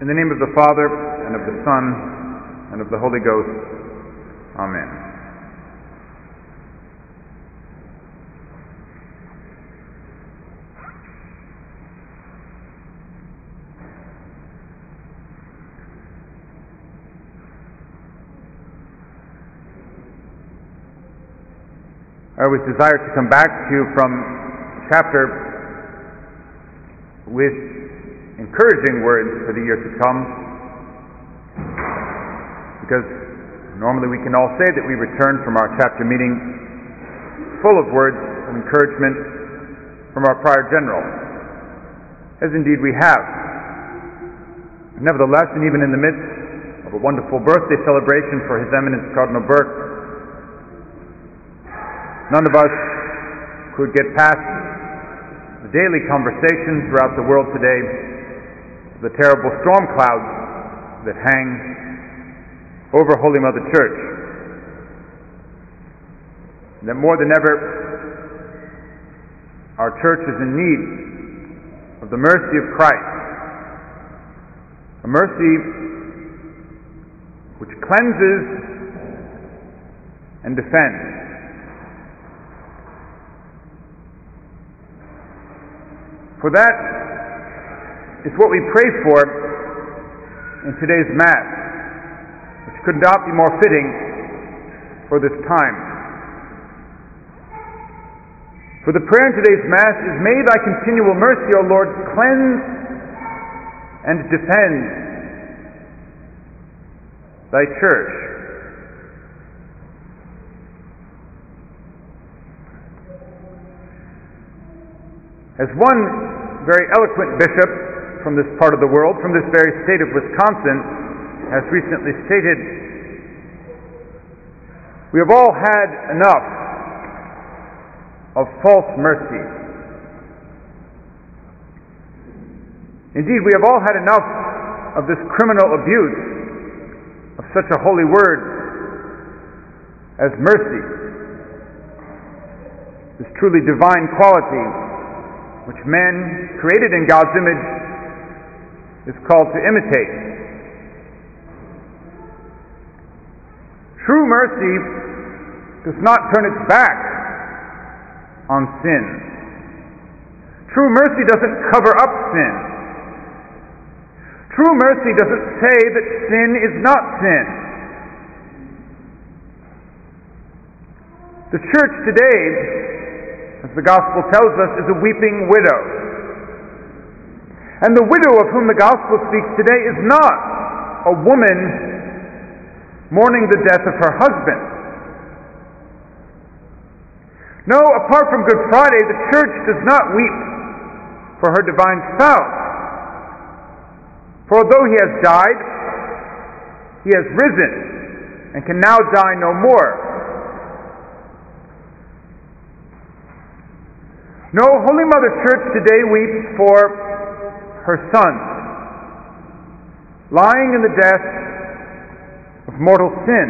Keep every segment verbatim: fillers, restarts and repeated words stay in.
In the name of the Father, and of the Son, and of the Holy Ghost. Amen. I always desire to come back to you from a chapter with encouraging words for the year to come, because normally we can all say that we return from our chapter meeting full of words of encouragement from our prior general, as indeed we have. Nevertheless, and even in the midst of a wonderful birthday celebration for His Eminence Cardinal Burke, none of us could get past the daily conversation throughout the world today, the terrible storm clouds that hang over Holy Mother Church. And that more than ever, our church is in need of the mercy of Christ, a mercy which cleanses and defends. For that is what we pray for in today's Mass, which could not be more fitting for this time. For the prayer in today's Mass is, "May thy continual mercy, O Lord, cleanse and defend thy church." As one very eloquent bishop from this part of the world, from this very state of Wisconsin, has recently stated, we have all had enough of false mercy. Indeed, we have all had enough of this criminal abuse of such a holy word as mercy, this truly divine quality which man, created in God's image, is called to imitate. True mercy does not turn its back on sin. True mercy doesn't cover up sin. True mercy doesn't say that sin is not sin. The church today, as the gospel tells us, is a weeping widow. And the widow of whom the gospel speaks today is not a woman mourning the death of her husband. No, apart from Good Friday, the church does not weep for her divine spouse. For although he has died, he has risen and can now die no more. No, Holy Mother Church today weeps for her Son, lying in the death of mortal sin.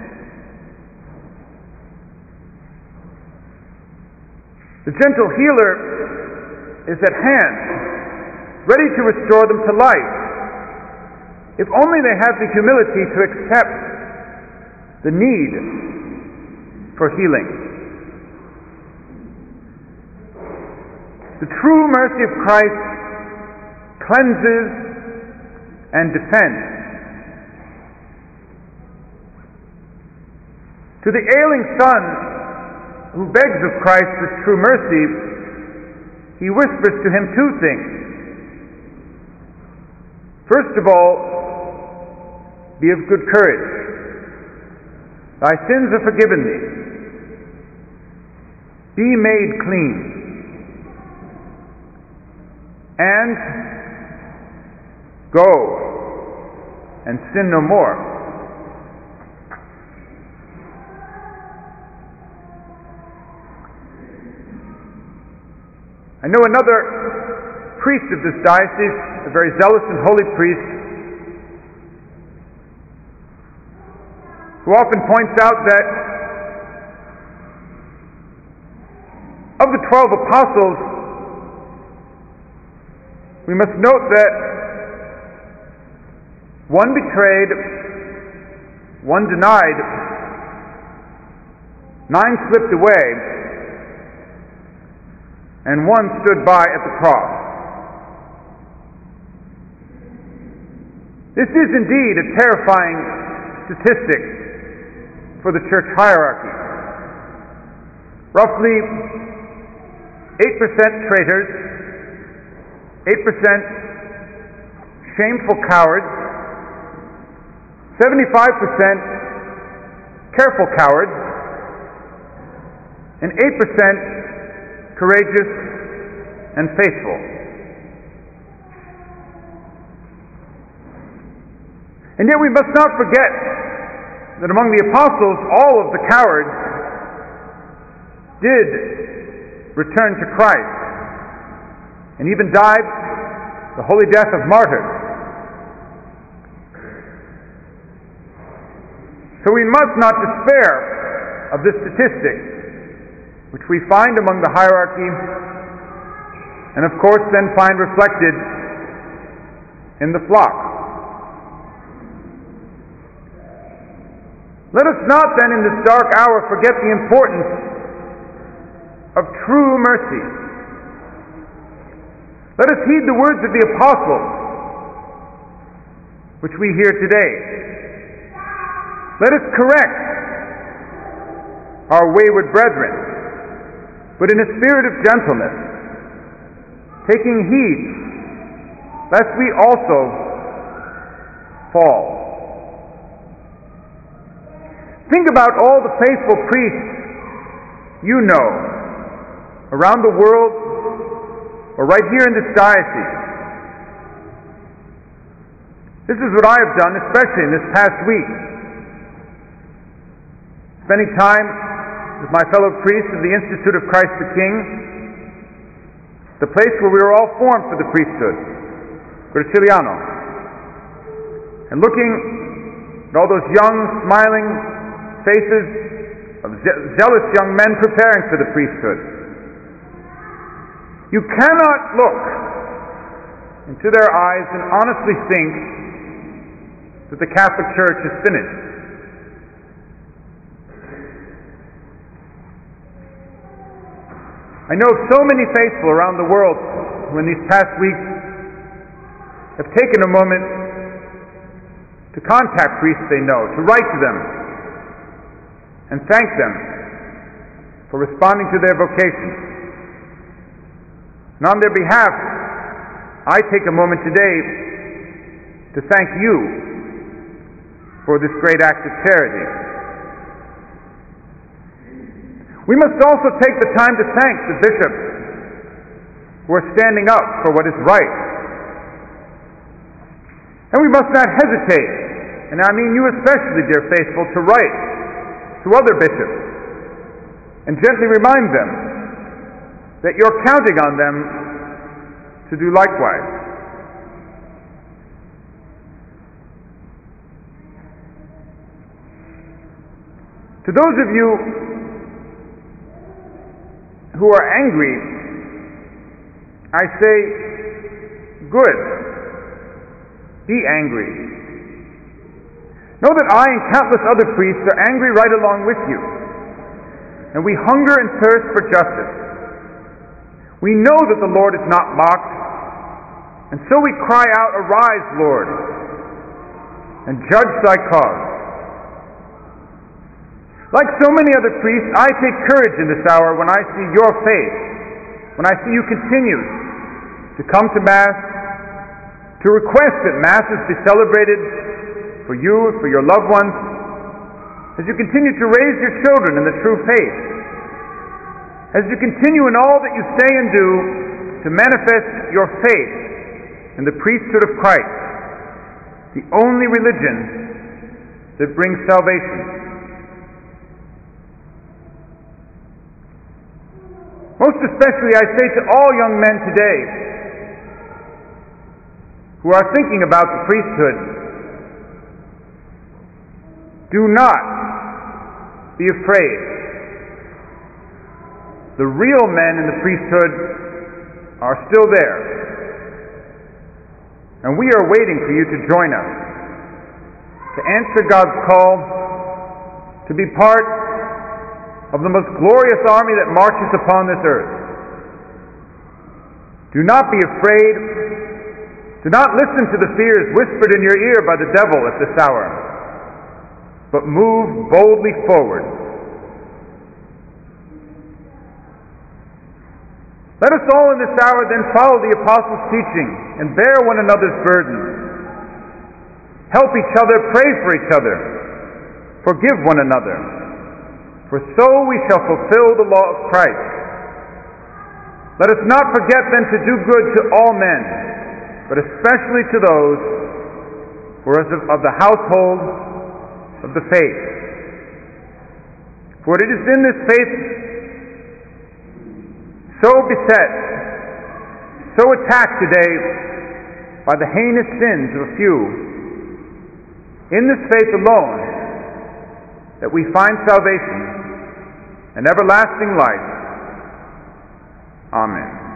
The gentle healer is at hand, ready to restore them to life, if only they have the humility to accept the need for healing. The true mercy of Christ cleanses and defends. To the ailing son who begs of Christ this true mercy, he whispers to him two things. First of all, be of good courage. Thy sins are forgiven thee. Be made clean. And go and sin no more. I know another priest of this diocese, a very zealous and holy priest, who often points out that of the twelve apostles, we must note that One betrayed, one denied, nine slipped away, and one stood by at the cross. This is indeed a terrifying statistic for the church hierarchy. Roughly eight percent traitors, eight percent shameful cowards, seventy-five percent careful cowards, and eight percent courageous and faithful. And yet we must not forget that among the apostles, all of the cowards did return to Christ and even died the holy death of martyrs. So we must not despair of this statistic, which we find among the hierarchy, and of course then find reflected in the flock. Let us not then in this dark hour forget the importance of true mercy. Let us heed the words of the apostle, which we hear today. Let us correct our wayward brethren, but in a spirit of gentleness, taking heed lest we also fall. Think about all the faithful priests you know around the world or right here in this diocese. This is what I have done, especially in this past week. Spending time with my fellow priests of the Institute of Christ the King, the place where we were all formed for the priesthood, Graciliano, and looking at all those young, smiling faces of ze- zealous young men preparing for the priesthood. You cannot look into their eyes and honestly think that the Catholic Church is finished. I know of so many faithful around the world who in these past weeks have taken a moment to contact priests they know, to write to them, and thank them for responding to their vocation. And on their behalf, I take a moment today to thank you for this great act of charity. We must also take the time to thank the bishops who are standing up for what is right. And we must not hesitate, and I mean you especially, dear faithful, to write to other bishops and gently remind them that you're counting on them to do likewise. To those of you who are angry, I say, good, be angry. Know that I and countless other priests are angry right along with you, and we hunger and thirst for justice. We know that the Lord is not mocked, and so we cry out, "Arise, Lord, and judge thy cause." Like so many other priests, I take courage in this hour when I see your faith, when I see you continue to come to Mass, to request that Masses be celebrated for you, for your loved ones, as you continue to raise your children in the true faith, as you continue in all that you say and do to manifest your faith in the priesthood of Christ, the only religion that brings salvation. Most especially I say to all young men today who are thinking about the priesthood, do not be afraid. The real men in the priesthood are still there, and we are waiting for you to join us to answer God's call to be part of the most glorious army that marches upon this earth. Do not be afraid. Do not listen to the fears whispered in your ear by the devil at this hour, but move boldly forward. Let us all in this hour then follow the apostles' teaching and bear one another's burdens. Help each other, pray for each other, forgive one another, for so we shall fulfill the law of Christ. Let us not forget then to do good to all men, but especially to those who are of the household of the faith. For it is in this faith so beset, so attacked today by the heinous sins of a few, in this faith alone that we find salvation and everlasting life. Amen.